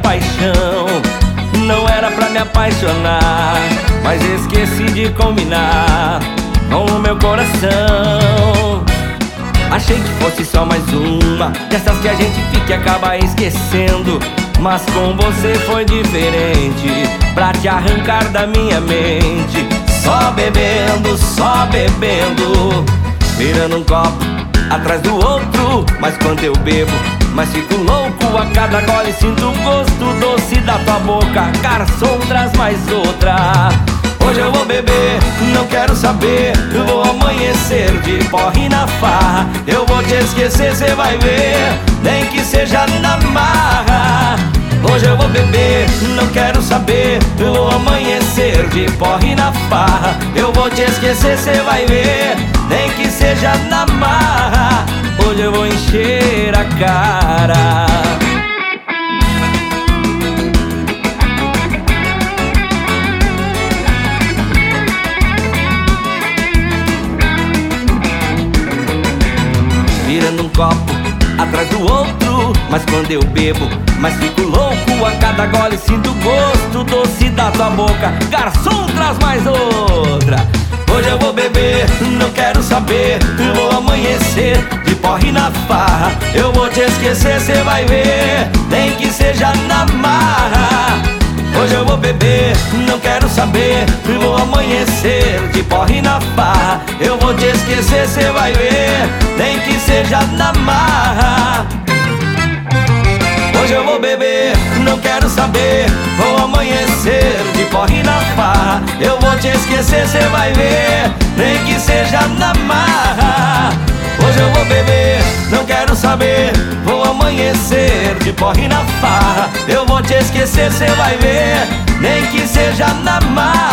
paixão. Não era pra me apaixonar, mas esqueci de combinar com o meu coração. Achei que fosse só mais uma dessas que a gente fica e acaba esquecendo, mas com você foi diferente, pra te arrancar da minha mente. Só bebendo, virando um copo atrás do outro. Mas quando eu bebo, mas fico louco. A cada gole sinto o gosto doce da tua boca. Garçom, traz mais outra. Hoje eu vou beber, não quero saber. Eu vou amanhecer de porre na farra. Eu vou te esquecer, cê vai ver, nem que seja na marra. Hoje eu vou beber, não quero saber. Eu vou amanhecer de porre na farra. Eu vou te esquecer, cê vai ver, nem que seja na marra. Hoje eu vou encher a cara. Virando um copo atrás do outro. Mas quando eu bebo, mas fico louco. A cada gole sinto o gosto doce da tua boca. Garçom, traz mais outra. Hoje eu vou beber, não quero saber. Eu vou amanhecer de porre na farra. Eu vou te esquecer, cê vai ver, nem que seja na marra. Hoje eu vou beber, não quero saber. Eu vou amanhecer de porre na farra. Eu vou te esquecer, cê vai ver, nem que seja na marra. Hoje eu vou beber, não quero saber. Vou amanhecer de porre na farra. Eu vou te esquecer, cê vai ver, nem que seja na marra. Hoje eu vou beber, não quero saber. Vou amanhecer de porre na farra. Eu vou te esquecer, cê vai ver, nem que seja na marra.